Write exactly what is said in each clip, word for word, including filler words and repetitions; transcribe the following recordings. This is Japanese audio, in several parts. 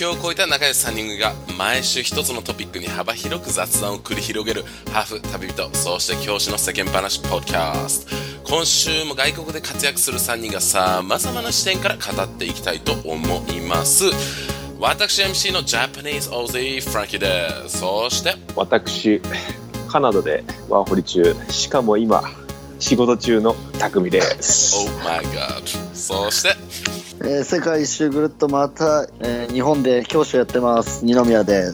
を超えた仲良しさんにん組が毎週一つのトピックに幅広く雑談を繰り広げるハーフ旅人、そして教師の世間話ポッドキャスト。今週も外国で活躍するさんにんがさまざまな視点から語っていきたいと思います。私 エムシー のジャパニーズオージーフランキーです。そして私カナダでワーホリ中、しかも今仕事中の匠です。 Oh my god。 そして、 えー、世界一周ぐるっとまた、えー、日本で教師をやってます二宮です。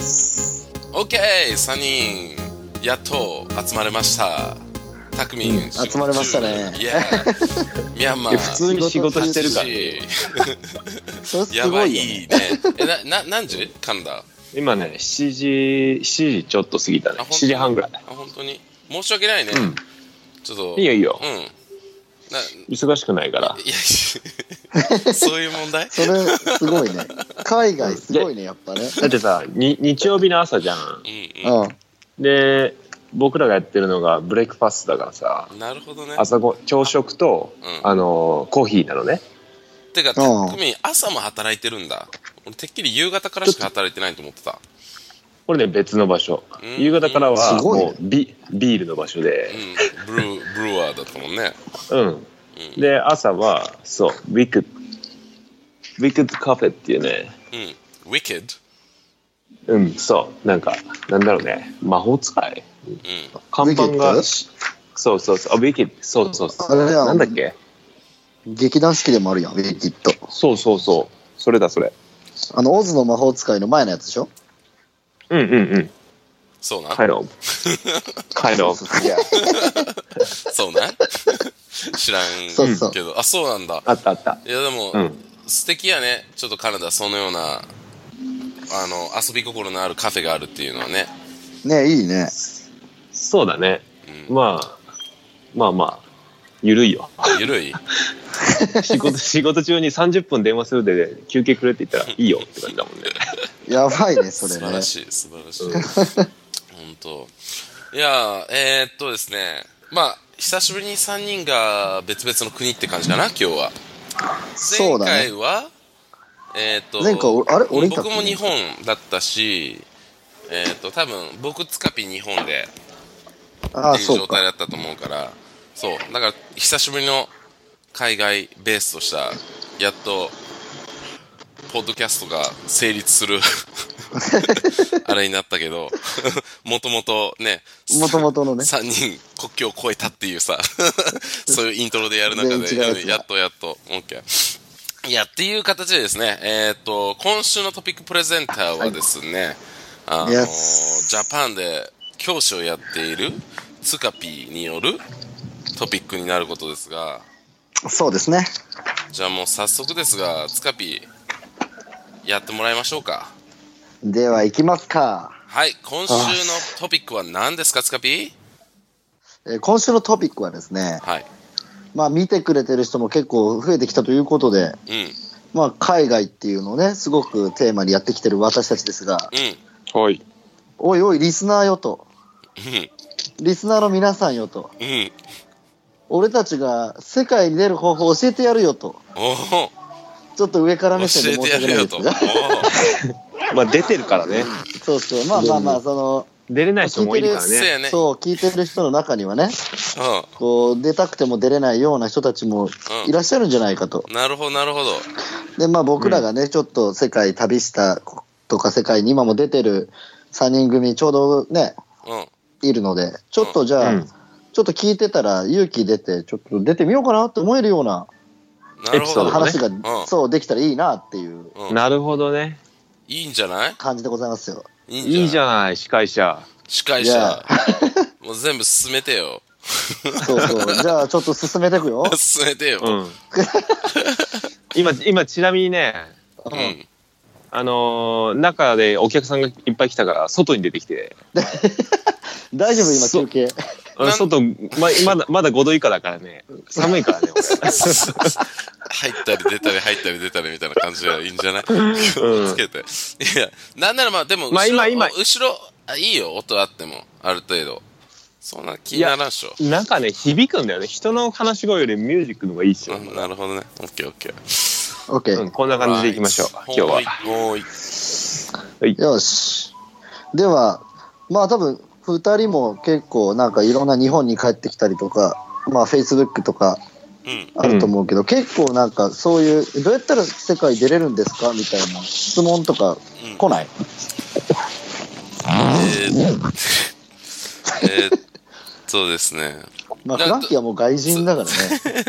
OK、 さんにんやっと集まれました。匠、うん、 集まれましたね。 いやミャンマー普通に仕事してるからそれすごいよね。 やばいいいね。えなな何時カナダ？ 今ねしちじしちじちょっと過ぎたね。しちじはんぐらい。 あ、本当に申し訳ないね、うん、ちょっといいよいいよ、 うん、な忙しくないから。 いやそういう問題それすごいね。海外すごいねやっぱね。 だってさに日曜日の朝じゃん、 うんうん、 で僕らがやってるのがブレイクファストだからさ。 なるほどね。 朝ご朝食と、うん、あのコーヒーなのね。 てか匠朝も働いてるんだ。俺てっきり夕方からしか働いてないと思ってた。 これね別の場所、うん、夕方からはもう ビ, ビールの場所で、 うん、ブルーブルワーだったもんね。 うん、うん、で朝はそうウィックウィックカフェっていうね、 うん、ウィックうんそうなんかなんだろうね魔法使い、うん、看板がそうそうそうあウィッキッドそうそうそうあれなんだっけ劇団四季でもあるやんウィッキッド。 そうそうそうそれだそれあのオズの魔法使いの前のやつでしょ。 うんうんうんそうな。 カイロカイロそうな。知らんけど。そうそう、あ、そうなんだ。 あったあった。 いやでも、うん、素敵やね。ちょっとカナダそのようなあの遊び心のあるカフェがあるっていうのはね。 ねいいね。 そうだね、うん、まあまあまあゆるいよ。 ゆるい仕事仕事中にさんじゅっぷん電話するで休憩くれって言ったらいいよって感じだもんね。 やばいねそれね。 素晴らしい素晴らしい、うん、本当。いやえー、っとですねまあ久しぶりにさんにんが別々の国って感じかな今日は。前回は、ね、えー、っと前回あれ俺僕も日本だったしえー、っと多分僕つかぴ日本でっていう状態だったと思うからそうだから久しぶりの海外ベースとしたやっとポッドキャストが成立するあれになったけどもともとねもともとのねさんにん国境を越えたっていうさそういうイントロでやる中でやっとやっと OK いやっていう形でですねえー、っと今週のトピックプレゼンターはですね、はい、あの、yes. ジャパンで教師をやっているツカピによるトピックになることですが。 そうですね。 じゃあもう早速ですがツカピやってもらいましょうか。 では行きますか。 はい、今週のトピックは何ですかツカピ？ えー、今週のトピックはですね、 はい、 まあ見てくれてる人も結構増えてきたということで、 うん、 まあ海外っていうのをねすごくテーマにやってきてる私たちですが、 うん、 はい、 おいおいリスナーよと、 うん、 リスナーの皆さんよと、 うん、 俺たちが世界に出る方法を教えてやるよと。 おちょっと上から目線で申し訳ないですがまあ出てるからね。 そうそうまあまあまあその出れない人もいるからね。 そう聞いてる人の中にはね、うん、こう出たくても出れないような人たちもいらっしゃるんじゃないかと、 うん、なるほどなるほど。 でまあ僕らがね、うん、ちょっと世界旅したとか世界に今も出てるさんにん組ちょうどね、うん、いるのでちょっとじゃあ、うん、ちょっと聞いてたら勇気出てちょっと出てみようかなって思えるようななるほど、ね、 話が、 うん、 そうできたらいいなっていう、 うん、 なるほどね。 いいんじゃない感じでございますよ。 いいんじゃない、いいじゃない司会者司会者もう全部進めてよそうそうじゃあちょっと進めてくよ進めてよ、うん、 今今ちなみにね、 うん、 あのー、中でお客さんがいっぱい来たから外に出てきて大丈夫今休憩外 ま, ま, だまだごど以下だからね寒いからね俺入ったり出たり入ったり出たりみたいな感じでいいんじゃない、うん、つけていやなんならまあでも後ろ、まあ、今今後ろあいいよ音あってもある程度そんな気にならんでしょ。 なんかね響くんだよね人の話し声よりミュージックの方がいいっすよ、 うん、なるほどねオッケーオッケーオッケー、 うん、こんな感じでいきましょう今日は。 もういはい、よし。では、まあ多分、二人も結構なんかいろんな日本に帰ってきたりとか、まあ Facebook とかあると思うけど、うん、結構なんかそういう、どうやったら世界出れるんですかみたいな質問とか来ない？うん、 えー、えー、そうですね。 まあフランキーはもう外人だからね。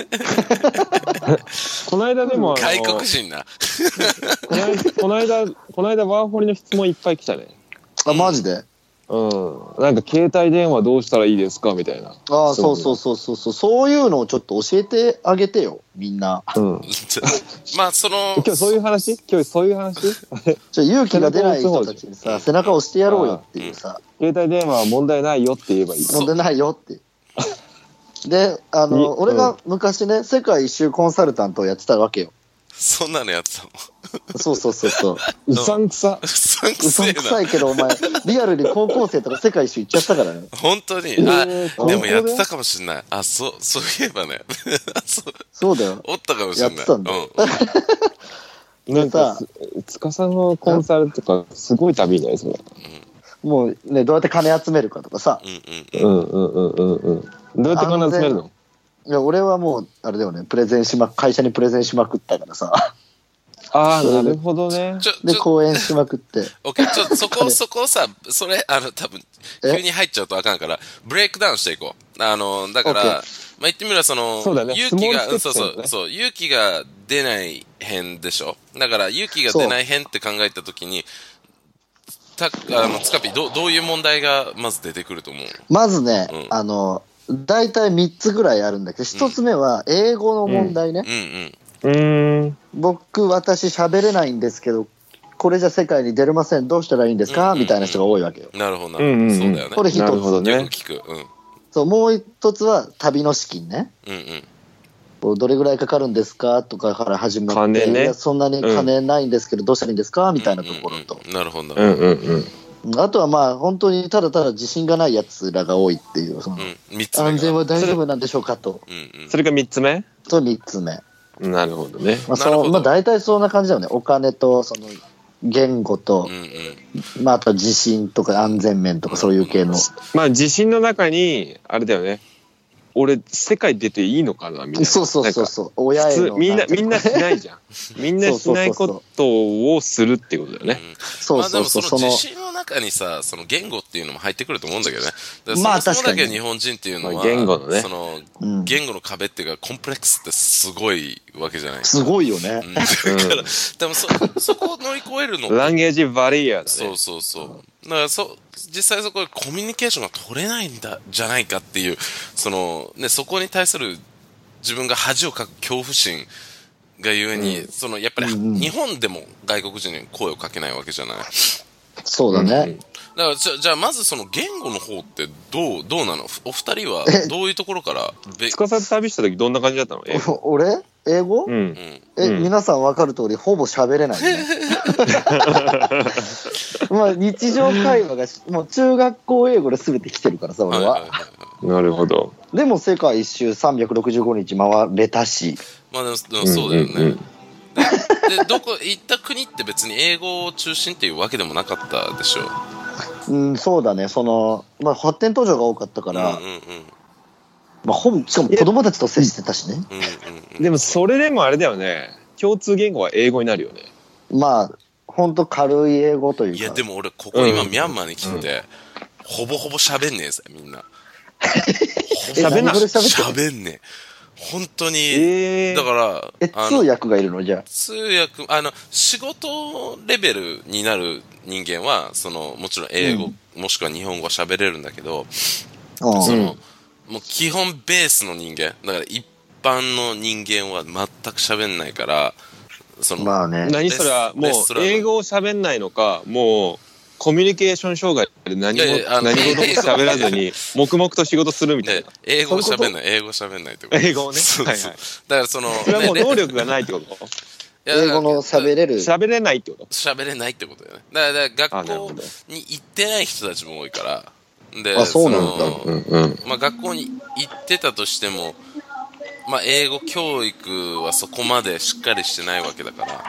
この間でも外国人な。 この間、この間ワーホリの質問いっぱい来たね。 あ、マジで？ うん。なんか携帯電話どうしたらいいですかみたいな。 ああ、そうそうそうそうそう。そういうのをちょっと教えてあげてよ、みんな。うん。 まあ、その。 今日そういう話今日そういう話じゃ勇気が出ない人たちにさ、背中を押してやろうよっていうさ。 携帯電話は問題ないよって言えばいい。 問題ないよって。で、あの、俺が昔ね、世界一周コンサルタントをやってたわけよ。 そんなのやってたの？ そうそうそうそう。 うさんくさ。 うさんくさいな。うさんくさいけど、お前、リアルに高校生とか世界一周行っちゃったからね。 本当に、あ、えー、でもやってたかもしれない。あ、そう、そういえばね。 そう、そうだよ。 おったかもしれない。 やってたんだよ。 うん、なんか、塚さんのコンサルとか、すごい旅じゃないですか。 うん、もうね、どうやって金集めるかとかさ。 うんうんうんうんうんうん。どうやって金集めるの？ いや、俺はもう、あれだよね、プレゼンしま、会社にプレゼンしまくったからさ。 ああ、なるほどね。 で、講演しまくって。 オッケー、ちょ、そこ、そこさ、それ、あの、多分、急に入っちゃうとあかんから、ブレイクダウンしていこう。あの、だから、まあ、言ってみれば、その、 そうだね、 勇気が、ね、そうそう、そう、勇気が出ない編でしょ。だから、勇気が出ない編って考えたときに、た、あの、つかぴ、ど、どういう問題がまず出てくると思う？ まずね、うん、あの、大体みっつぐらいあるんだけど、ひとつめは英語の問題ね。 うんうんうん、 僕、私喋れないんですけど、これじゃ世界に出れません。どうしたらいいんですか、うんうんうん、みたいな人が多いわけよ。 なるほど、なるほど。そうだよね。 これひとつ。 なるほどね。 よく聞く。うん。 そう、もう一つは旅の資金ね。 うんうん。どれぐらいかかるんですかとかから始まって、 金ね、 いやそんなに金ないんですけど、どうしたらいいんですかみたいなところと。 うんうんうん、なるほど。 うんうんうん。 あとはまあ本当にただただ自信がないやつらが多いっていう、その、うん、みっつめ安全は大丈夫なんでしょうかと。 うんうん、それがみっつめ？ そう、みっつめ。 なるほどね。 まあ、そのまあ大体そんな感じだよね。お金とその言語と、うんうん、まああとは自信とか安全面とかそういう系の。 まあ自信の中にあれだよね。俺世界出ていいのかなみたいな。 そうそうそうそう。親へのみんなみんなしないじゃん。みんなしないことをするってことだよね。 そうそうそう。まあでもその自信の中にさ、その言語っていうのも入ってくると思うんだけどね。まあ確かに。そもそもだけ日本人っていうのは、 言語のね。 その言語の壁っていうかコンプレックスってすごいわけじゃない。 すごいよね。 うん、だからでもそそこを乗り越えるの。 ランゲージバリアだね。 そうそうそう。だからそ実際そこでコミュニケーションが取れないんだじゃないかっていうそのねそこに対する自分が恥をかく恐怖心がゆえに、うん、そのやっぱり、うん、日本でも外国人に声をかけないわけじゃない。 そうだね。うん、 だからじゃじゃあまずその言語の方ってどうどうなの？お二人はどういうところからつかさず旅した時どんな感じだったの？ 俺英語？うん、え、うん、皆さん分かる通りほぼ喋れないね。まあ日常会話がもう中学校英語で全て来てるからさ俺は。はいはいはい、 なるほど。 でも世界一周さんびゃくろくじゅうごにち回れたし。 まあでもそうだよね。うんうんうん、でどこ行った国って別に英語を中心っていうわけでもなかったでしょう。 うん、そうだね。そのまあ発展途上が多かったから。うんうんうん、まあ、ほぼしかも子供たちと接してたしね。 うんうんうん、でもそれでもあれだよね。共通言語は英語になるよね。 まあほんと軽い英語というか。 いやでも俺ここ今、うん、ミャンマーに来てて、うん、ほぼほぼ喋んねえぜみんな。 喋んな喋んねえ。本当に、えー、だからえ通訳がいるのじゃあ。 通訳あの仕事レベルになる人間はそのもちろん英語、うん、もしくは日本語喋れるんだけど、その、うんもう基本ベースの人間だから一般の人間は全く喋んないからそのまあね何それはもう英語を喋んないのかもうコミュニケーション障害で何も何事も喋らずに黙々と仕事するみたいな英語を喋んない英語を喋んないってこと英語をねそうそう、はいはい、だからそのそれはもう能力がないってこと英語の喋れる喋れないってこと喋れないってことだよねだからだから学校に行ってない人たちも多いからであそうなんだ、 うんうんまあ、学校に行ってたとしても、まあ、英語教育はそこまでしっかりしてないわけだから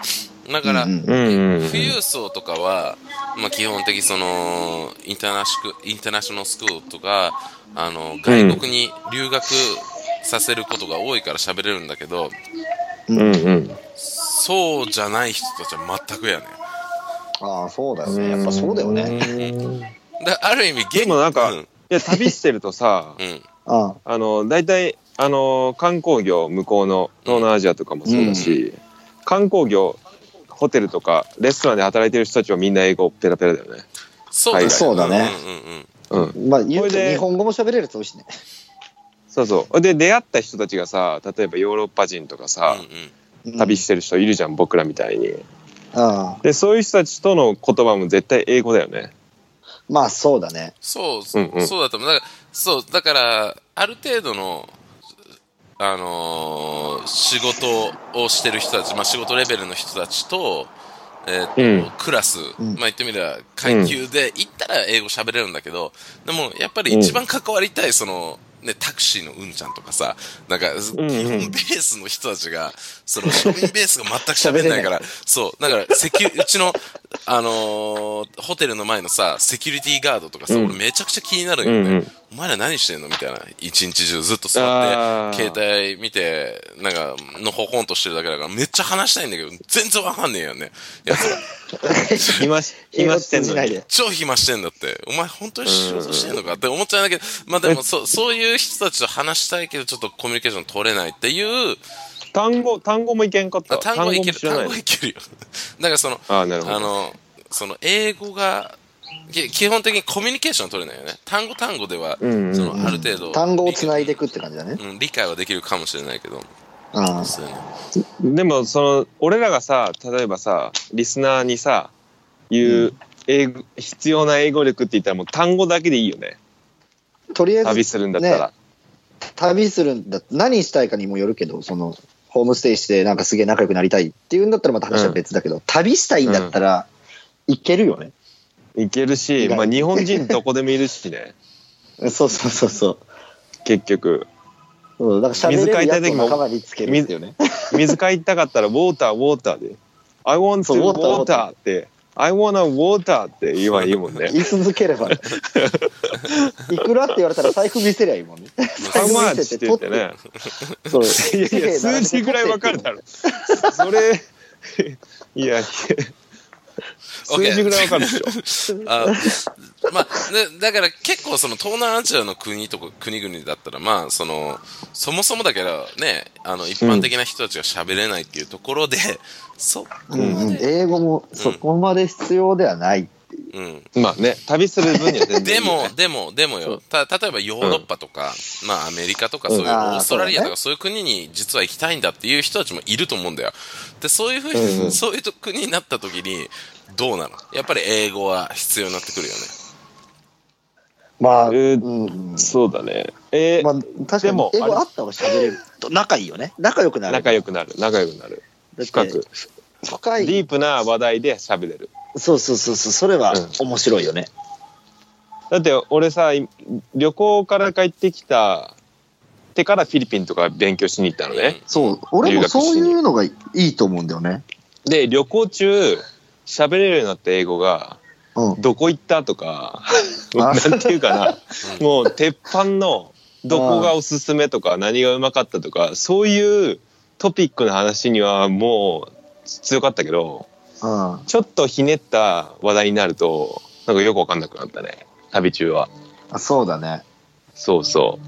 だから、 うんうん、 富裕層とかは、まあ、基本的そのインターナショインターナショナルスクールとかあの外国に留学させることが多いから喋れるんだけど、 うんうん、 そうじゃない人たちは全くやね。 ああ、そうだよね。やっぱそうだよね。 だある意味でもなんか、うん、いや旅してるとさ、うん、あの大体あの観光業向こうの東南アジアとかもそうだし、うん、観光業ホテルとかレストランで働いてる人たちはみんな英語ペラペラだよね。 そうだね。そうだね。うんうんうん。まあ言うと日本語も喋れると美味しいね。 そうそう。で出会った人たちがさ、例えばヨーロッパ人とかさ、うんうん、旅してる人いるじゃん、僕らみたいに。ああ。でそういう人たちとの言葉も絶対英語だよね。 まあそうだね。 そうそう、うんうん、そうだと思う。だからそうだからある程度のあのー、仕事をしてる人たち、まあ、仕事レベルの人たちと、えーとうん、クラス、うん、まあ、言ってみれば階級で行ったら英語喋れるんだけど、でもやっぱり一番関わりたいその、ね、タクシーのうんちゃんとかさ、なんか、基本ベースの人たちが、その庶民ベースが全く喋れないから、そう、だから、セキュ、うちの、あのー、ホテルの前のさ、セキュリティガードとかさ、うん、俺めちゃくちゃ気になるんよね。うんうん、お前ら何してんのみたいな。一日中ずっと座って、携帯見て、なんか、のほほんとしてるだけだから、めっちゃ話したいんだけど、全然わかんねえよね。やつら。 暇し、暇してんのに。 超暇してんだって。お前本当に仕事してんのかって思っちゃうんだけど、まあでもそ、そういう人たちと話したいけど、ちょっとコミュニケーション取れないっていう、 単語、単語もいけんかった。 単語はいける、単語はいけるよ。だからその、あ, なるほどあの、その英語が、基本的にコミュニケーション取れないよね。単語単語では、うんうんうん、そのある程度、 単語をつないでいくって感じだね。 うん、理解はできるかもしれないけど。 あそうね、 でもその俺らがさ、例えばさ、リスナーにさ言う、うん、英語必要な英語力って言ったらもう単語だけでいいよね。 とりあえず旅するんだったら、ね、 旅するんだ何したいかにもよるけど、そのホームステイしてなんかすげえ仲良くなりたいっていうんだったらまた話は別だけど、うん、旅したいんだったらいけるよね。 いけるし、まあ日本人どこでもいるしね。 そうそうそうそう。 結局。 うん、だから喋れるやつを仲間につけるっていうね。 水買いたかったらウォーターウォーターで I want to water って I want a water って言えばいいもんね。 言い続ければ、ね、いくらって言われたら財布見せりゃいいもんね。 財布見せて取ってね。そういやいや数字ぐらいわかるだろ。それいやいや数字ぐらいわかるでしょ。 あまあ、だから結構その東南アジアの国とか国々だったらまあそのそもそもだけどね、あの一般的な人たちが喋れないっていうところで、うん、そこまで、 うん、英語もそこまで必要ではないっていう。 うん、まあね、旅する分には全然いいよね。でもでもでもよ、た例えばヨーロッパとか、うん、まあアメリカとかそういう、うん、オーストラリアとかそういう国に実は行きたいんだっていう人たちもいると思うんだよ。でそういうふうに、うん、そういう国になった時にどうなの？やっぱり英語は必要になってくるよね。 まあ、 えーうん、そうだね。えー、まあ、 確かに英語あった方が喋れると仲いいよね。仲良くなる。 仲良くなる。仲良くなる。深く。深い。ディープな話題で喋れる。 そうそうそうそう。それは面白いよね。 うん、だって俺さ、旅行から帰ってきたてからフィリピンとか勉強しに行ったのね。 そう。俺もそういうのがいいと思うんだよね。 で、旅行中喋れるようになった英語が、うん、どこ行ったとかなんていうかなもう鉄板のどこがおすすめとか何がうまかったとかそういうトピックの話にはもう強かったけど、うん、ちょっとひねった話題になるとなんかよく分かんなくなったね、旅中は。 あ、そうだね。 そうそう。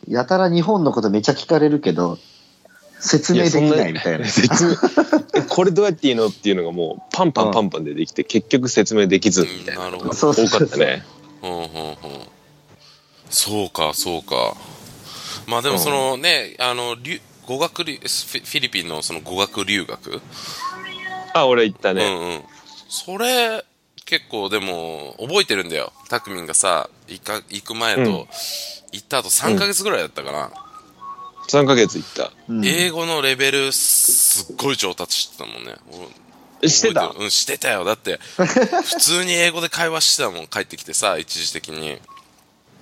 やたら日本のことめちゃ聞かれるけど説明できないみたいな。説明これどうやっていいのっていうのがもうパンパンパンパンでできて、うん、結局説明できずみたいなのが多かったね。 そうかそうか。まあでもそのね、あの語学留フィリピンのその語学留学、 あ、俺行ったね。 うんうん。それ結構でも覚えてるんだよ。タクミンがさ行か行く前と、うん、行った後さんかげつぐらいだったかな。うん、 さんかげつ行った、 うん、英語のレベルすっごい上達してたもんね。 してた？ うん、してたよ。だって普通に英語で会話してたもん。帰ってきてさ、一時的に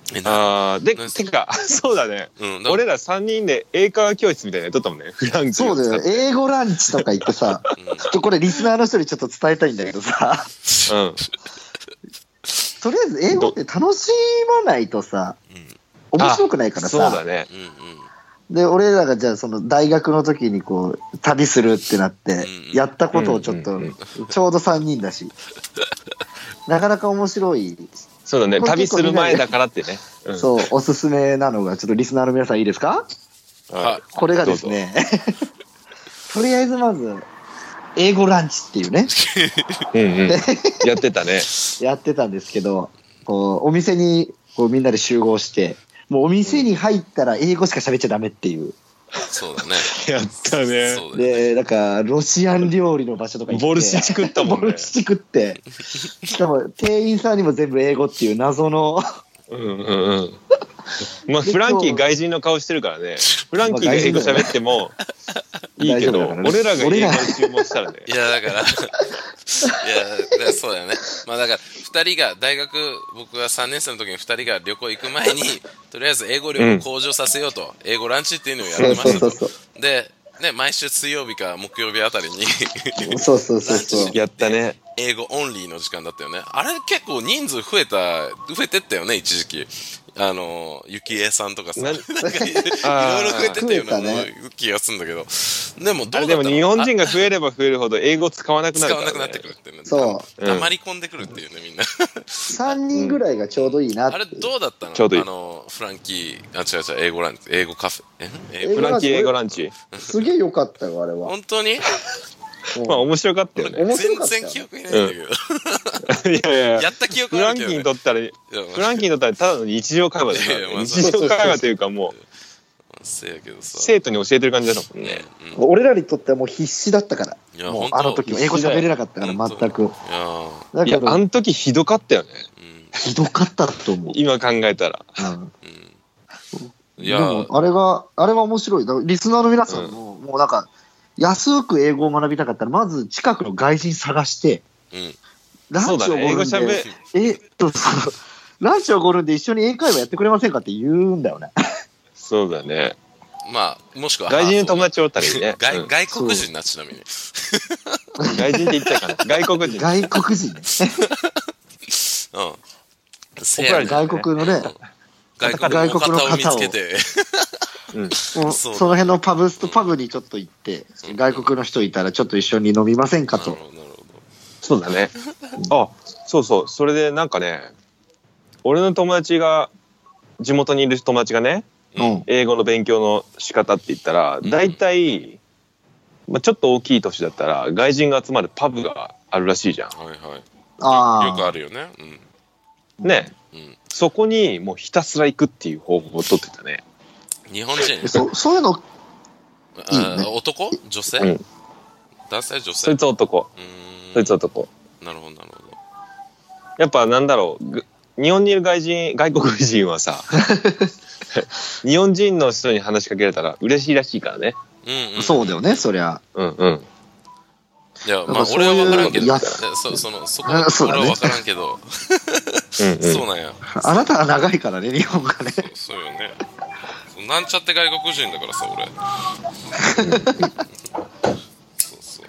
ああ、で、てか、そうだね。うん、だ俺らさんにんで英会話教室みたいなのやっとったもんね。フランキー。 そうだよ。英語ランチとか言ってさ、うん、ちょっとこれリスナーの人にちょっと伝えたいんだけどさ、うん、とりあえず英語って楽しまないとさ、面白くないからさ。 そうだね。 で、俺らがじゃあその大学の時にこう、旅するってなって、やったことをちょっと、ちょうどさんにんだし、なかなか面白い。 そうだね、旅する前だからってね。 うん、そう、おすすめなのが、ちょっとリスナーの皆さんいいですか？はい。これがですね、とりあえずまず、英語ランチっていうね。 うんうん、やってたね。 やってたんですけど、こうお店にこうみんなで集合して、もうお店に入ったら英語しか喋っちゃダメっていう。 そうだね。 やったね。 で、なんか、ロシアン料理の場所とか行って。 ボルシチ食ったもんね。 ボルシチ食って。しかも、店員さんにも全部英語っていう謎の。うんうんうん。 まあ、フランキー外人の顔してるからね。フランキーが英語喋ってもいいけど、俺らが英語注文したらね。 いや、だから、いや、そうだよね。まあだから、ふたりが、大学、僕がさんねん生の時にふたりが旅行行く前に、とりあえず英語力を向上させようと、うん、英語ランチっていうのをやってましたと。そうそうそう。で、ね、毎週水曜日か木曜日あたりにそうそうそうそうやったね。 英語オンリーの時間だったよね。あれ結構人数増えた、増えてったよね、一時期。あの、ゆきえさんとかさ、なんかいろいろ増えてたような気がするんだけど。でもどうだったの？ でも日本人が増えれば増えるほど英語使わなくなるから、ね。 使わなくなってくるってね。 そう。 黙り込んでくるっていうね、みんな。 さんにんぐらいがちょうどいいなって。 あれどうだったの？ ちょうどいい。 あの、フランキー、あ、違う違う、英語ランチ、英語カフェ。 えフランキー英語ランチ。 すげえ良かったよ、あれは。 本当に？ まあ面白かったよね。 全然記憶にないんだけど。 いやいややった記憶あるけど、ね、 フランキーにとったら、フランキーにとったらただの日常会話だよ、ね。日常会話というかもう、 せやけどさ、 生徒に教えてる感じだったもんね。 うん、俺らにとってはもう必死だったから。いやもうあの時英語喋れなかったから全く。いや、だいやあの時ひどかったよね。 うん、ひどかったと思う。 今考えたら。 うんいやでもあれがあれは面白い。だからリスナーの皆さんも、うん、もうなんか安く英語を学びたかったらまず近くの外人探して、うん、ランチをおごるんで、ね、えっとランチをおごるんで一緒に英会話やってくれませんかって言うんだよね。 そうだね。 まあもしくは外人の友達おったらいいね。 外, うん、外国人なちなみに。 外人って言っちゃうかな。外国人。 外国人ね。うん。外国のね。うん外国の方を見つけて、 うん、そ, その辺のパブとパブにちょっと行って、うん、外国の人いたらちょっと一緒に飲みませんかと。なるほどなるほど。 そうだね。あ、そうそう。それでなんかね、俺の友達が地元にいる友達がね、うん、英語の勉強の仕方って言ったら、だいたい、まあ、ちょっと大きい都市だったら外人が集まるパブがあるらしいじゃん。はいはい。 あよくあるよね。 うん、ね。うん、そこにもうひたすら行くっていう方法を取ってたね。 日本人そ, そういうのいい、ね、 男女性、うん、男性女性そいつ男そいつ男なるほどなるほど。 やっぱなんだろう日本にいる外人外国人はさ日本人の人に話しかけられたら嬉しいらしいからね。 うん、うん、そうだよねそりゃ。 うんうんいやまあ俺は分からんけどそそのそこは俺は分からんけどうん、うん、そうなんや。 あなたが長いからね日本がね。 そう、そうよね。なんちゃって外国人だからさ俺。 そうそう。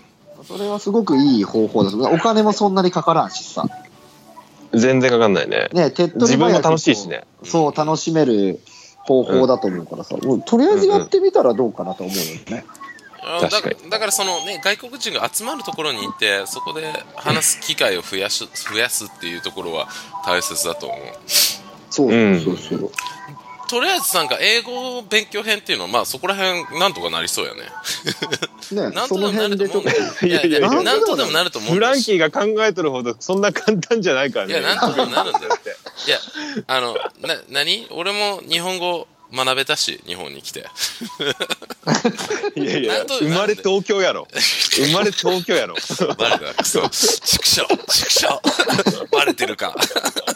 それはすごくいい方法です。お金もそんなにかからんしさ。 全然かかんないね。 ね手っ取り早く自分も楽しいしね。 そう楽しめる方法だと思うからさ、うん、もうとりあえずやってみたらどうかなと思うよね。 だ, だからそのね外国人が集まるところに行ってそこで話す機会を増やし増やすっていうところは大切だと思う。 そうそうそう、うん、 とりあえずなんか英語勉強編っていうのはまあそこら辺なんとかなりそうやね。 ねなんとでもなると思うんだよ。 いやいやなんとでもなると思う。 フランキーが考えとるほどそんな簡単じゃないからね。 いやなんとでもなるんだよって。いやあのな何俺も日本語学べたし日本に来て。 いやいや生まれ東京やろ。生まれ東京やろ。 バレた。クソ。畜生畜生。バレてるか。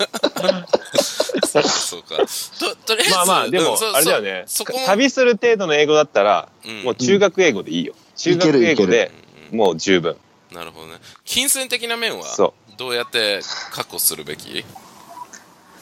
そうそうか。ととりあえずまあまあでも、うん、あれだよね。旅する程度の英語だったら、うん、もう中学英語でいいよ。うん、中学英語でもう十分。 なるほどね。金銭的な面はどうやって確保するべき？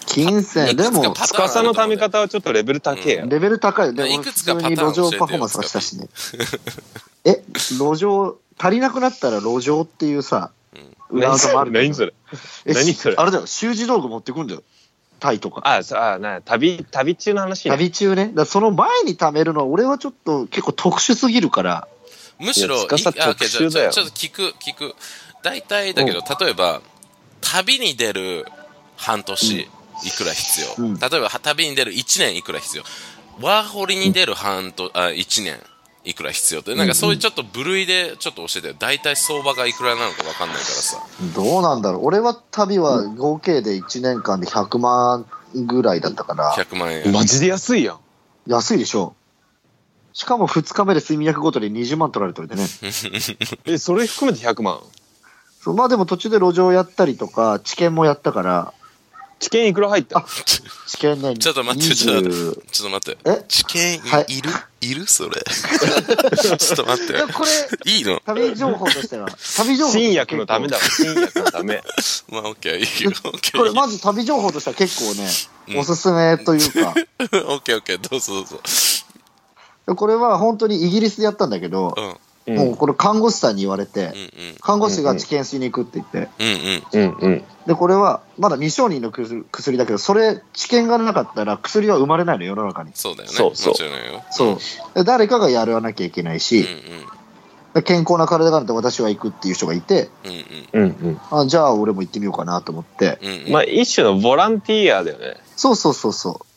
金銭、でも、 司のため方はちょっとレベル高えや、 うん。レベル高い。でも、 いくつか普通に路上パフォーマンスがしたしね。え、路上、足りなくなったら路上っていうさ、 うん、裏技もある。何それ何それあれだよ、習字道具持ってくんだよ。タイとか。 あ、さあ、な、旅、旅中の話、 ね。旅中ね。だその前に貯めるのは、俺はちょっと結構特殊すぎるから。 むしろ、いあ、ちょっと聞く、聞く。大体だけど、例えば、旅に出る半年いくら必要、うん、例えば旅に出るいちねんいくら必要、ワーホリに出る半と、あいちねんいくら必要って、なんかそういうちょっと部類でちょっと教えてよ。大体相場がいくらなのか分かんないからさ。 どうなんだろう。俺は旅は合計でいちねんかんでひゃくまんぐらいだったからひゃくまんえんマジで安いやん。 安いでしょ。しかもふつかめで睡眠薬ごとににじゅうまん取られてるんでねえ、それ含めてひゃくまん。 そう、まあでも途中で路上やったりとか治験もやったから。 治験いくら入った？ 治験ね。 ちょっと待って、ちょっと待って。ちょっと待って。え？治験い、はい、いるいるそれ。ちょっと待って。 これ、 いいの？ 旅情報としては。旅情報。 新薬のためだわ。新薬のため。 まあ、オッケー、いいよ。オッケー。 これ、まず旅情報としては結構ね、うん、おすすめというか。 オッケー、オッケー、どうぞどうぞ。 これは本当にイギリスでやったんだけど、うんもうこれ看護師さんに言われて、うんうん、看護師が治験しに行くって言って、 うんうん、 でこれはまだ未承認の薬だけど、それ治験がなかったら薬は生まれないの、世の中に。 そうだよね。 そうそう。 そうで誰かがやらなきゃいけないし、うんうん、健康な体があると私は行くっていう人がいて、 うんうんあじゃあ俺も行ってみようかなと思って、 うんうん、まあ一種のボランティアだよね。 そうそうそうそう。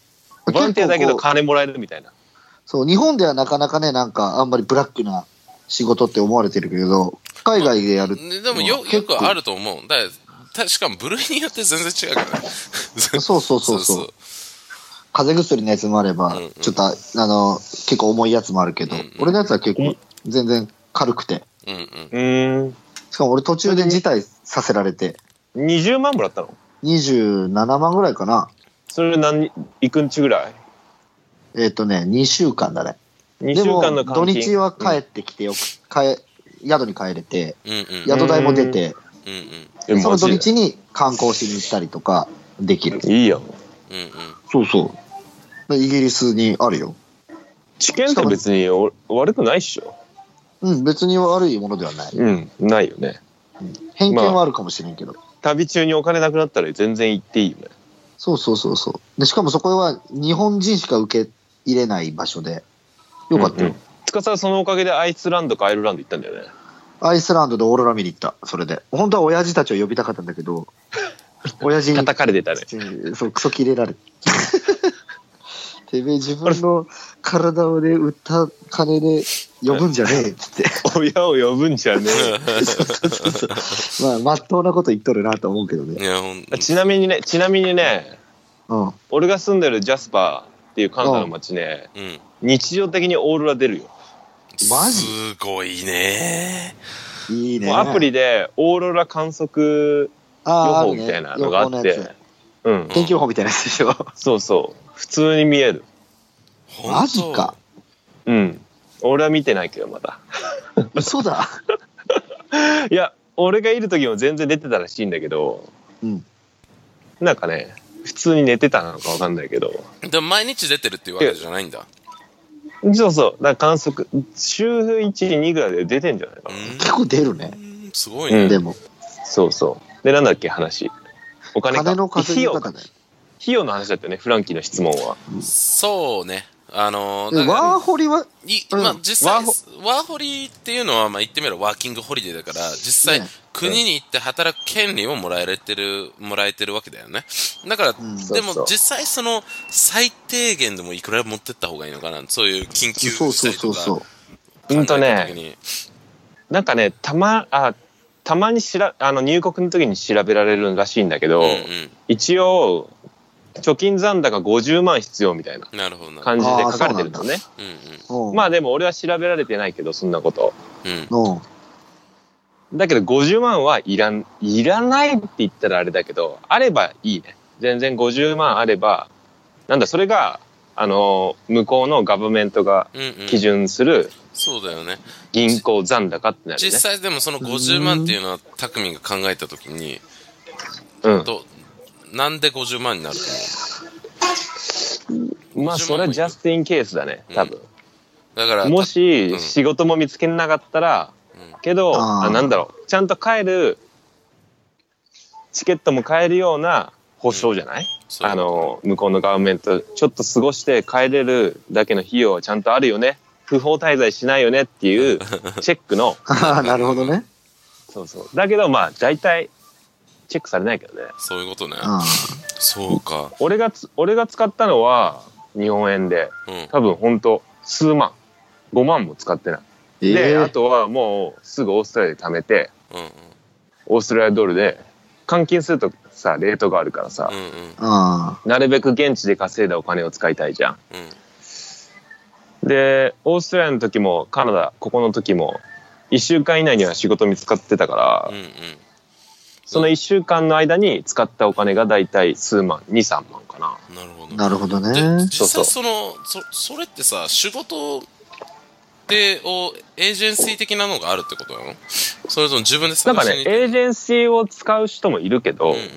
ボランティアだけど金もらえるみたいな。 そう、日本ではなかなかね、なんかあんまりブラックな仕事って思われてるけど、海外でやる、 まあ、でも よ, よくあると思う。だからしかも部類によって全然違うから、ね、 そうそうそうそうそう風邪薬のやつもあれば、うんうん、ちょっとあの結構重いやつもあるけど、うんうん、俺のやつは結構全然軽くて、 うんうん、 しかも俺途中で辞退させられてにじゅうまんもらったの？ にじゅうななまんぐらいかな。 それ何いくんちぐらい？ えっ、ー、とねにしゅうかんだね。 にしゅうかんのでも土日は帰ってきてよく、うん、帰宿に帰れて、うんうん、宿代も出て、うんうん、その土日に観光しに行ったりとかできる。 いいよ、 うんうん、そうそうイギリスにあるよ。 治験って別に悪くないっしょ。 うん別に悪いものではない。 うんないよね、 うん、偏見はあるかもしれんけど、まあ、 旅中にお金なくなったら全然行っていいよね。 そうそうそうそうでしかもそこは日本人しか受け入れない場所でよかったよ。 つかさそのおかげでアイスランドかアイルランド行ったんだよね。 アイスランドでオーロラ見に行った。それで本当は親父たちを呼びたかったんだけど親父に叩かれてたね。 そうクソ切れられててめえ自分の体で売った金で呼ぶんじゃねえっつって親を呼ぶんじゃねえそうそうそうそうまあ真っ当なこと言っとるなと思うけどね。 いやほんちなみにねちなみにね、うん、俺が住んでるジャスパーっていうカナダの街ね、うん、日常的にオーロラ出るよ。 マジ？ すごいね。 いいね。 アプリでオーロラ観測予報みたいなのがあって、ねうん、天気予報みたいなやつでしょ。 そうそう普通に見える。 マジか。 うん俺は見てないけどまだ嘘だいや俺がいる時も全然出てたらしいんだけど、うん、なんかね普通に寝てたのか分かんないけど。 でも毎日出てるっていうわけじゃないんだ。 そうそうだから観測週いち、にぐらいで出てんじゃないかな。 結構出るね。 すごいね、 うん、でもそうそうでなんだっけ話お金か金の稼ぎ方だね。 費用の話だったよねフランキーの質問は、 うん、そうねあのー、ワーホリは、 いまあ、実際ワーホ、ワーホリっていうのは、まあ、言ってみればワーキングホリデーだから実際、ね、国に行って働く権利をもらえてるもらえてるわけだよね。だから、うん、でも実際その最低限でもいくら持ってった方がいいのかな。そういう緊急事態とか考えた時になんかねたまあたまにしらあの入国の時に調べられるらしいんだけど、うんうん、一応貯金残高ごじゅうまん必要みたいな感じで書かれてるのね。うんうん、まあでも俺は調べられてないけどそんなこと、うん、だけどごじゅうまんはいらんいらないって言ったらあれだけどあればいいね。全然ごじゅうまんあればなんだそれがあの向こうのガバメントが基準する、うんうん、 そうだよね銀行残高ってなるね。 実際でもそのごじゅうまんっていうのはタクミンが考えた時に、うん、となんでごじゅうまんになると思う？まあそれはジャスティンケースだね多分、うん、 だからもし仕事も見つけなかったら、うん、けどああなんだろうちゃんと帰るチケットも買えるような保証じゃない、うん、あの向こうのガバメントちょっと過ごして帰れるだけの費用はちゃんとあるよね不法滞在しないよねっていうチェックのああなるほどねそうそうだけどまあ大体チェックされないけどねそういうことねあそうか俺がつ俺が使ったのは日本円で、うん、多分ほんと数万ごまんも使ってない、えー、であとはもうすぐオーストラリアで貯めて、うんうん、オーストラリアドルで換金するとさレートがあるからさ、うんうん、なるべく現地で稼いだお金を使いたいじゃん、うん、でオーストラリアの時もカナダここの時もいっしゅうかん以内には仕事見つかってたから、うんうん、そのいっしゅうかんの間に使ったお金がだいたい数万にさんまんかな。 なるほどなるほどね。 実際その そ, それってさ仕事でをエージェンシー的なのがあるってことなの？それとも自分で探しに行って？ なんかねエージェンシーを使う人もいるけど、うんうん、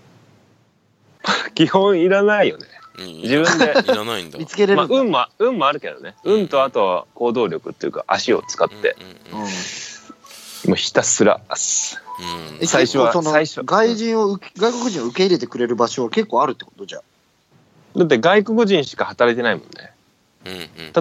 基本いらないよね。自分でいらないんだ。 見つけれる、 まあ、運も運もあるけどね、うんうん、運とあとは行動力っていうか足を使って、うんうんうん、もうひたすら、 うん、最初は最初外人を外国人を受け入れてくれる場所は結構あるってことじゃん。 だって外国人しか働いてないもんね、うんうん、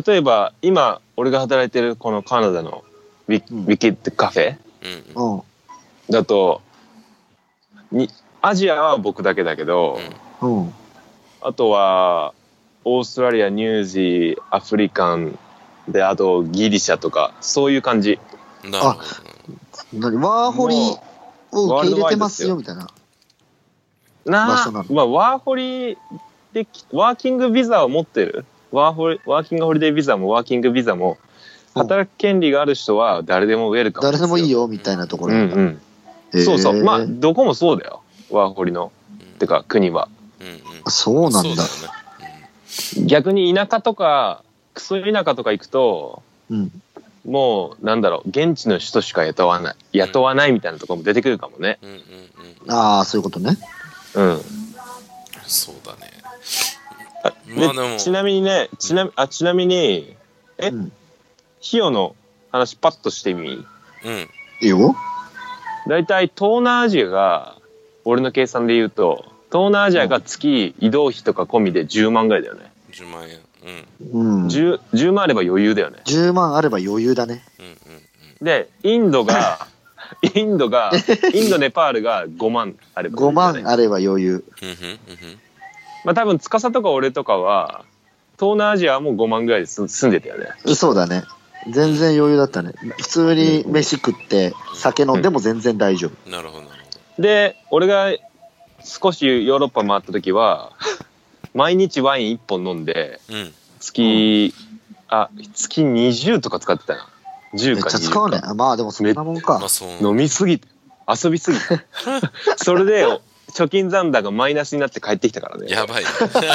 例えば今俺が働いてるこのカナダのウィ、うん、ウィキッドカフェ、うんうん、だとにアジアは僕だけだけど、うんうん、あとはオーストラリア、ニュージー、アフリカンであとギリシャとかそういう感じ。 なるほど。 何ワーホリを受け入れてますよみたいな場所なの？ まあワーホリでワーキングビザを持ってるワーホリワーキングホリデービザもワーキングビザも働く権利がある人は誰でもウェルカムですよ。 誰でもいいよみたいなところなんだ、うんうん、そうそうまあどこもそうだよワーホリの、うん、てか国は、 うんうん、そうなんだ、ねうん、逆に田舎とかクソ田舎とか行くと、うん、もうなんだろう現地の人しか雇わない雇わないみたいなところも出てくるかもね、うんうんうん、ああそういうことね。 うんそうだね。 まあでもちなみにねちなみあちなみにえ、うん、費用の話パッとしてみ。うん。 いいよ。 だいたい東南アジアが俺の計算で言うと東南アジアが月移動費とか込みでじゅうまんぐらいだよね。 じゅうまんえん。 うん。10, じゅうまんあれば余裕だよね。 じゅうまんあれば余裕だね。 うんうんうん。でインドがインドがインドネパールがごまんあれば、ね、 ごまんあれば余裕。 うんうんうん。まあ多分司とか俺とかは東南アジアもごまんぐらいで住んでたよね。 そうだね。全然余裕だったね。普通に飯食って酒飲んでも全然大丈夫。 うん、なるほどなるほど。で俺が少しヨーロッパ回った時は毎日ワインいっぽん飲んで、うん、月、うん、あ月にじゅうとか使ってたな。じゅうかにじゅうか。めっちゃ使うね。まあでもそんなもんか。まあ、飲みすぎて遊びすぎてそれで貯金残高がマイナスになって帰ってきたからね。 やばい。い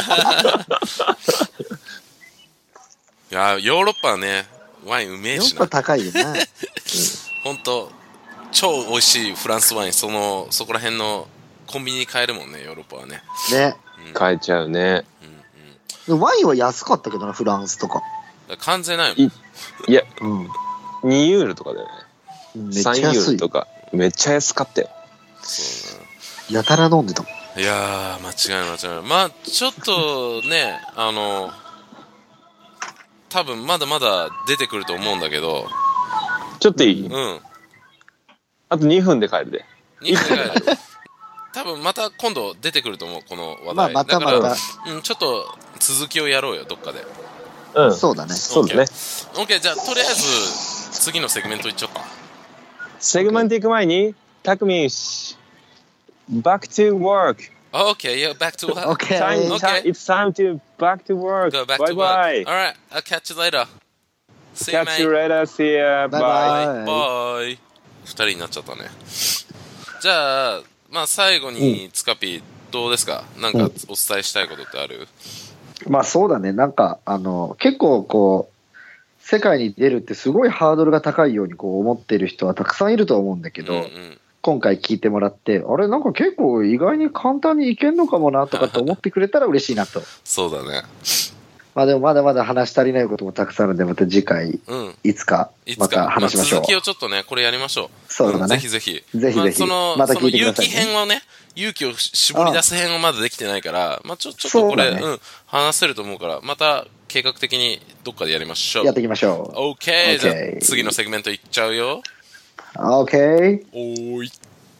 やヨーロッパはねワインうめえしな。 ヨーロッパ高いよね。 ほんと超美味しいフランスワインそのそこら辺のコンビニに買えるもんねヨーロッパはね。 ね、 うん、買えちゃうね。 うんうん、ワインは安かったけどなフランスとか。 関税ないもん。い, いや、うん、にユーロとかだよね。めっちゃ安い。さんユーロとかめっちゃ安かったよ。 そうね。 やたら飲んでたもん。 いやー間違いない間違いない。まあちょっとねあの多分まだまだ出てくると思うんだけど。 ちょっといい？うん。あとにふんで帰るで。 にふんで帰る。多分また今度出てくると思うこの話題。 まあまたまた。 だから、うん、ちょっと続きをやろうよどっかで。 うん。そうだね。 そうだね。 オッケーじゃあとりあえず次のセグメントいっちゃおうか。 セグメント行く前にたくみBack to work. Okay, yeah, back to work. Okay. Time, okay. It's time to back to work. Go back bye to bye. work. All right, I'll catch you later. See catch you, you later. See ya. Bye bye. Bye. 二人になっちゃったね。じゃあ、まあ最後にツカピーどうですか？なんかお伝えしたいことってある？ うん、まあそうだね。なんかあの結構こう世界に出るってすごいハードルが高いようにこう思ってる人はたくさんいると思うんだけど。うんうん今回聞いてもらって、あれなんか結構意外に簡単にいけんのかもなとかって思ってくれたら嬉しいなと。 そうだね。 まあでもまだまだ話し足りないこともたくさんあるので、また次回、うん、いつかまた話しましょう。 続きをちょっとね、これやりましょう。 そうだね。 ぜひぜひ。 ぜひぜひ。 まあ、その、 また聞いてください、ね。 その勇気編をね、勇気を絞り出す編をまだできてないから、まあちょ、ちょっとこれ、うね、うん、話せると思うから、また計画的にどっかでやりましょう。 やっていきましょう。OK。じゃあ次のセグメントいっちゃうよ。 OK。 おーい。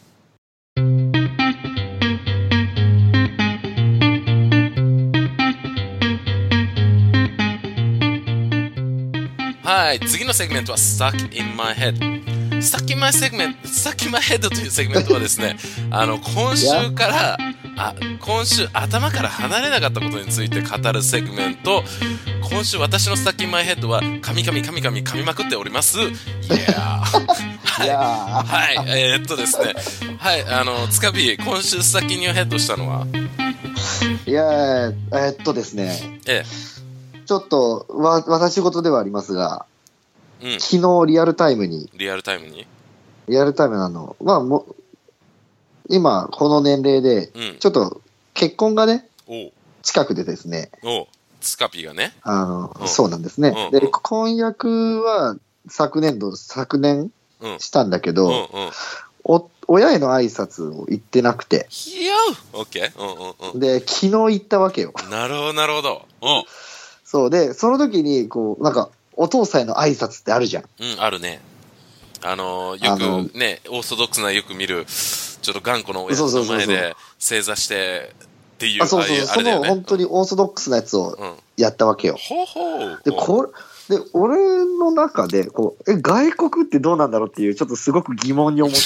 はい、次のセグメントは Stuck in My Head。Stuck in My Segment、Stuck in My Head というセグメントはですね、あの、今週から、あ、今週頭から離れなかったことについて語るセグメント。今週私の Stuck in My Head は、神々神々噛みまくっております。Yeah! はい、はい、えー、っとですね、はい、あの、つかび、今週 Stuck in Your Head したのは、 いやー、えー、っとですね、 ええ。 ちょっとわ私事ではありますが、うん、昨日リアルタイムにリアルタイムにリアルタイムなの、まあ、も今この年齢で、うん、ちょっと結婚がね近くでですね、 おスカピーがねあのそうなんですね。で婚約は昨年度昨年したんだけど、うんうんうん、お親への挨拶を言ってなくて、 いやオッケー、うんうんうん、 で昨日行ったわけよ。 なるほどなるほど。うんそうで、その時に、こう、なんか、お父さんへの挨拶ってあるじゃん。 うん、あるね。あのー、よくね、オーソドックスなよく見る、ちょっと頑固な親の前で正座してっていう、 あ、そうそうそう、その本当にオーソドックスなやつをやったわけよ。 ほうほう。 で、これ、で、俺の中で、こう、え、外国ってどうなんだろうっていう、ちょっとすごく疑問に思って。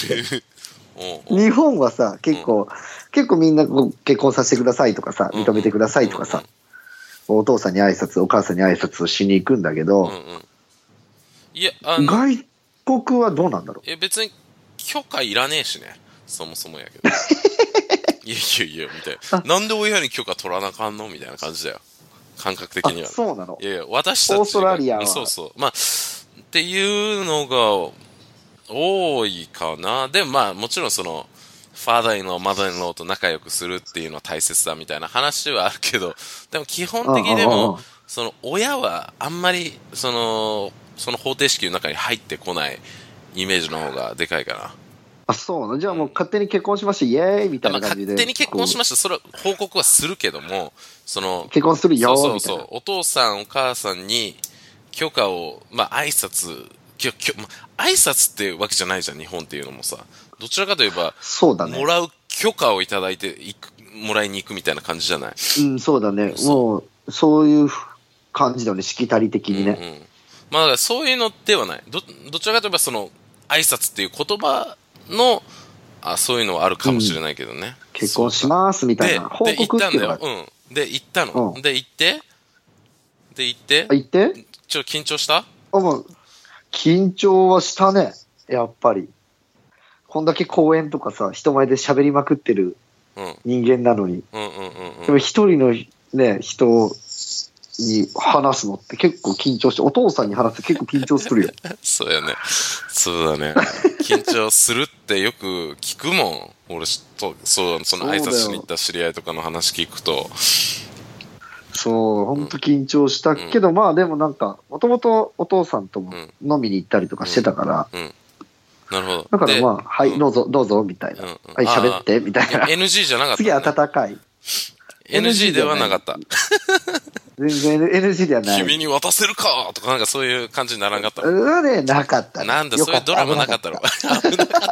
日本はさ、結構、結構みんなこう結婚させてくださいとかさ、認めてくださいとかさ、お父さんに挨拶お母さんに挨拶をしに行くんだけど、うんうん、 いやあの外国はどうなんだろう。 え別に許可いらねえしね、そもそもやけどいやいやいやみたいな、なんで親に許可取らなあかんのみたいな感じだよ、感覚的には。 そうなの。 いやいや私たちオーストラリアはそうそうまあっていうのが多いかな。でもまあもちろんそのファーダーインロー、マザーインローと仲良くするっていうのは大切だみたいな話はあるけど、でも基本的にでも、その親はあんまりその、その方程式の中に入ってこないイメージの方がでかいかな。 あ、そうなの。じゃあもう勝手に結婚しました、イエーイみたいな感じで。 勝手に結婚しました、それは報告はするけども、その、 結婚するよそうそうそう、お父さんお母さんに許可を、まあ挨拶、きょきょ、まあ、挨拶っていうわけじゃないじゃん、日本っていうのもさ。どちらかといえば、 そうだね、 もらう許可をいただいていく、もらいに行くみたいな感じじゃない。 うん、そうだね。もう、そういう感じだよね、しきたり的にね。うんうん、 まあ、だからそういうのではない。ど、どちらかといえば、その、挨拶っていう言葉の、あ、そういうのはあるかもしれないけどね。うん、 結婚しますみたいな報告っていうのが。 で、行ったんだよ。うん。で、行ったの。うん、で、行って、で、行って。 行ってちょっと緊張した？あ、 もう、緊張はしたね、やっぱり。こんだけ公演とかさ、人前で喋りまくってる人間なのに。でも一人のね、人に話すのって結構緊張して、お父さんに話すと結構緊張するよ。 そうやね。そうだね。緊張するってよく聞くもん。俺と、そう、その挨拶しに行った知り合いとかの話聞くと。 そう、ほんと緊張したけど、うん、まあでもなんか、もともとお父さんとも飲みに行ったりとかしてたから、 うんうんうん、なるほど。 だからまあ、はい、どうぞ、どうぞ、みたいな。はい、喋って、みたいな。 エヌジー じゃなかった、ね。 次温かい。 エヌジー ではなかった。 全然 エヌジー ではない。 君に渡せるかとかなんかそういう感じにならんかった。 うわね、なかった。 なんだ、そういうドラマなかったろ。危なかった。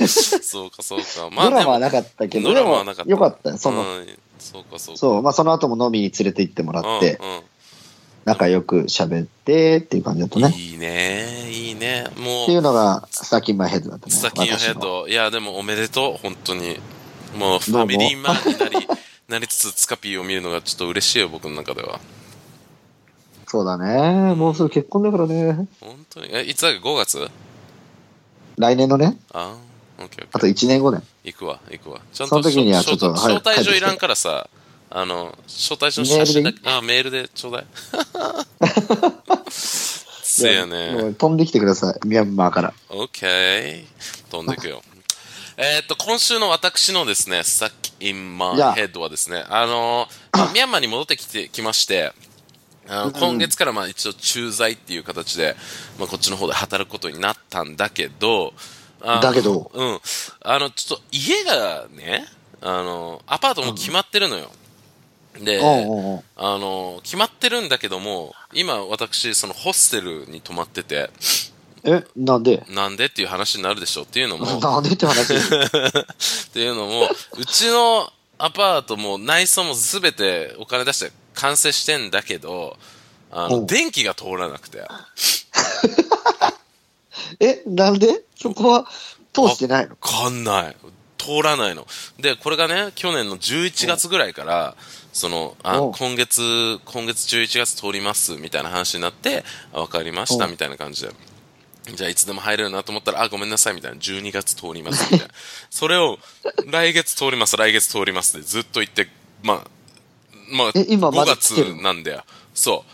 そうか、そうか。 まあ、ドラマはなかったけど、ドラマはなかった。よかった。その、 そうか、そうか。 そう、まあその後も飲みに連れて行ってもらって、仲良く喋ってっていう感じだとね。 いいね、いいね。もう。 っていうのが、スタッキンマイヘッドだったね。 スタッキンマイヘッド。いや、でもおめでとう、本当に。もう、ファミリーマンになり、なりつつ、ツカピーを見るのがちょっと嬉しいよ、僕の中では。 そうだね。もうすぐ結婚だからね。 本当に。え、いつだっけ ?ご 月来年のね。 ああ、オッケーオッケー。 あといちねんごね。 行くわ、行くわ。ちゃんとその時にはちょっと、 招待状いらんからさ、あの、招待状写真だけ、あ、メールでちょうだい。せやね。 飛んできてください、ミャンマーから。 オッケー。飛んでくよ。 えっと、今週の私のですね、Stuck in my head はですね、あのー、まあ、ミャンマーに戻ってきてきまして、あの今月からまあ一応駐在っていう形で、まあ、こっちの方で働くことになったんだけど、あだけど、 うん、あのちょっと家がね、あのアパートも決まってるのよ。うん、で、 おうおうあの決まってるんだけども、今私そのホステルに泊まってて、 え、なんでなんでっていう話になるでしょっていうのも、 なんでって話っていうのも、うちのアパートも内装もすべてお金出して完成してんだけど、あの電気が通らなくてえ、なんでそこは通してないの？ わかんない、通らないので、これがね去年のじゅういちがつぐらいからそのあ今月今月じゅういちがつ通りますみたいな話になって、分かりましたみたいな感じで、じゃあいつでも入れるなと思ったら、あ、ごめんなさいみたいな、じゅうにがつ通りますみたいなそれを来月通ります来月通りますでずっと言って、まあまあ、 今まごがつなんだよ。そう。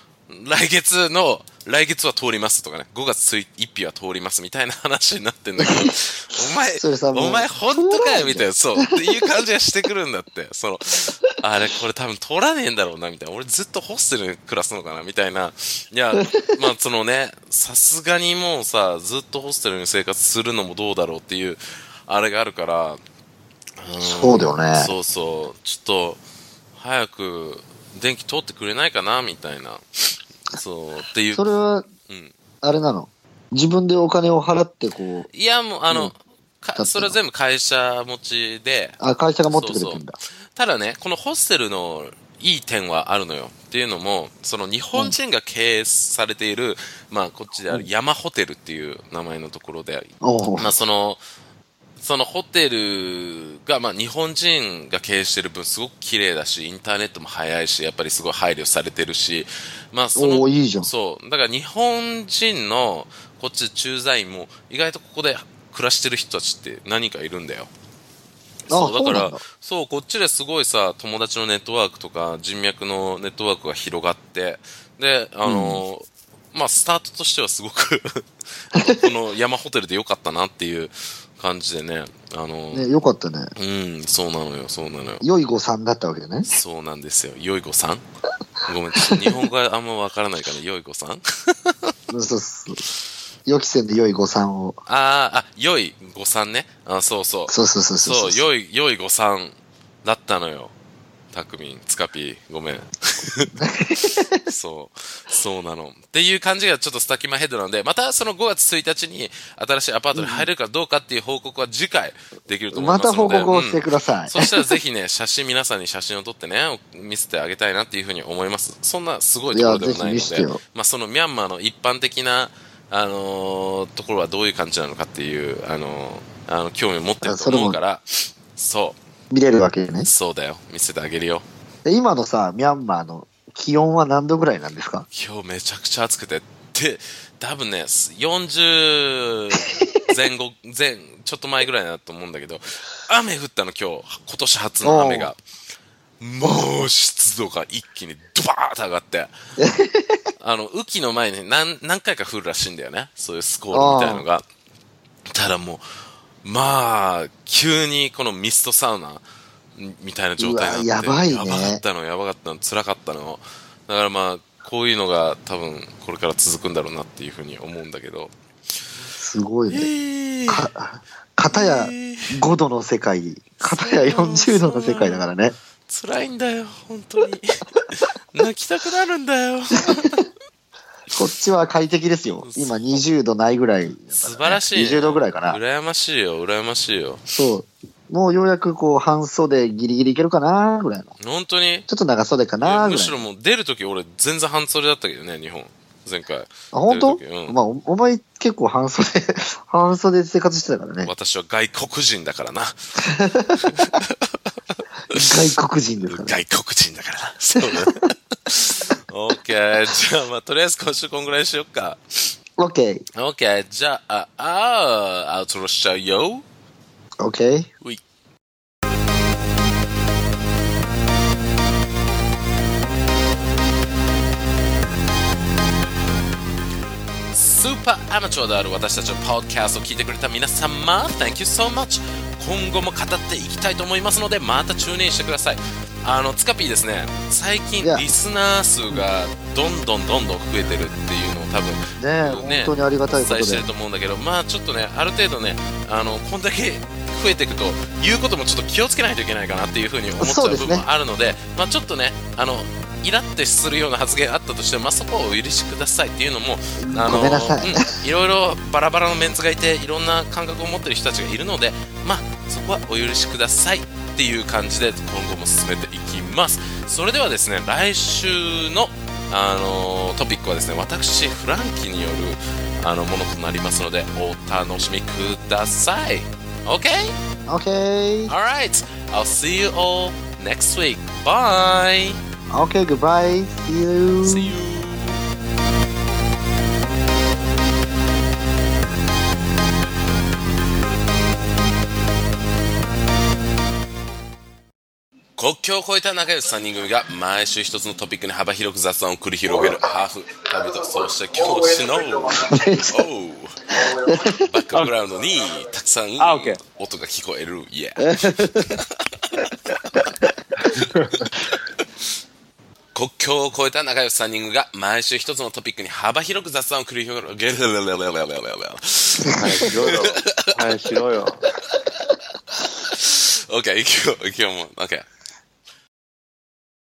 来月の、来月は通りますとかね、ごがつついたちは通りますみたいな話になってんだけど、お前、お前本当かよみたいな、そう、っていう感じがしてくるんだって。その、あれ、これ多分通らねえんだろうな、みたいな。俺ずっとホステルに暮らすのかな、みたいな。いや、まあそのね、さすがにもうさ、ずっとホステルに生活するのもどうだろうっていう、あれがあるから、うん、 そうだよね。 そうそう、ちょっと、早く電気通ってくれないかなみたいな、そうっていう。 それは、うん、あれなの？自分でお金を払ってこう。 いやもうあの、うん、かそれは全部会社持ちで。 あ、会社が持ってくれてるんだ。 そうそう。ただね、このホステルのいい点はあるのよ。っていうのも、その日本人が経営されている、うん、まあこっちである山ホテルっていう名前のところで、うん、まあその。そのホテルが、まあ、日本人が経営してる分すごく綺麗だし、インターネットも早いし、やっぱりすごい配慮されてるし、まあその、 おー、いいじゃん。 そう。だから日本人のこっち駐在員も意外とここで暮らしてる人たちって何人かいるんだよ。そうだからそうこっちですごいさ、友達のネットワークとか人脈のネットワークが広がって、であの、うん、まあスタートとしてはすごくこの山ホテルで良かったなっていう感じでね、あのね、よかったね。 うん、そうなのよ、そうなのよ。 良いごさんだったわけね。 そうなんですよ、良いごさん。ごめん、日本語があんまわからないから、良いごさん。 そうそう。予期せんで良いごさんを。 ああ、良いごさんね。あ、そうそう。 そうそうそうそう。 そう、良い良いごさんだったのよ。たくみん、つかぴー、ごめん。そう、そうなの。っていう感じがちょっとスタッキマヘッドなので、またそのごがつついたちに新しいアパートに入れるかどうかっていう報告は次回できると思いますので、 また報告をしてください。 うん、そしたらぜひね、写真、皆さんに写真を撮ってね、見せてあげたいなっていうふうに思います。そんなすごいところでもないので、まあそのミャンマーの一般的な、あのー、ところはどういう感じなのかっていう、あのー、あの興味を持ってると思うから、そう。 見れるわけね。 そうだよ。見せてあげるよ。 今のさ、ミャンマーの気温は何度ぐらいなんですか？ 今日めちゃくちゃ暑くて。で、多分ね、よんじゅうぜん後、前、ちょっと前ぐらいだと思うんだけど、雨降ったの今日、今年初の雨が。もう湿度が一気にドバーッと上がって、あの、雨季の前に何、何回か降るらしいんだよね。そういうスコールみたいなのが。ただもう、まあ、急にこのミストサウナみたいな状態になって、 やばいね。 やばかったの、やばかったの、辛かったの。だからまあ、こういうのが多分これから続くんだろうなっていうふうに思うんだけど。 すごいね。えー、か、かたやごどの世界、かたやよんじゅうどの世界だからね。 辛いんだよ、本当に。泣きたくなるんだよ。 こっちは快適ですよ。今にじゅうどないぐらい、ね。 素晴らしい、ね。 にじゅうどぐらいかな。 羨ましいよ、羨ましいよ。 そう。もうようやくこう半袖ギリギリいけるかなぐらいの。 本当に？ ちょっと長袖かなぐらい。 むしろもう出るとき俺全然半袖だったけどね、日本。前回。あ、 本当？うん、まあ、お前結構半袖、半袖で生活してたからね。 私は外国人だからな。 外国人ですから、 ね。外国人だからな。そうだね。オッケー。じゃあ、まあ、とりあえず今週こんぐらいしよっか。 オッケー。オッケー。じゃあ、ああ、アウトロしちゃうよ。 オッケー。 うい。スーパーアマチュアである私たちのポッドキャストを聞いてくれた皆様、Thank you so much! 今後も語っていきたいと思いますので、またチューニンしてください。あのツカピーですね、最近リスナー数がどんどんどんどん増えてるっていうのを多分ね、ね本当にありがたいことでお伝えしてると思うんだけど、まあちょっとね、ある程度ね、あのこんだけ増えていくと言うこともちょっと気をつけないといけないかなっていうふうに思っちゃう部分もあるので、まあちょっとね、あのイラってするような発言あったとしても、まあ、そこをお許しくださいっていうのも、あのごめんなさい、 うん、いろいろバラバラのメンツがいて、いろんな感覚を持ってる人たちがいるので、まあそこはお許しくださいっていう感じで今後も進めていきます。それではですね、来週の、あのー、トピックはですね、私フランキーによるあのものとなりますので、お楽しみください。 OK? OK. Alright, I'll see you all next week. Bye. Okay, goodbye. See you. See you. 国境を越えた仲良しさんにん組が毎週一つのトピックに幅広く雑談を繰り広げるハーフ旅人、そして教師のバックグラウンドにたくさん音が聞こえる。Yeah. 国境を越えた仲良しさんにん組が毎週一つのトピックに幅広く雑談を繰り広げる。 はいしろよはいしろよ。 OK 今日今日も OK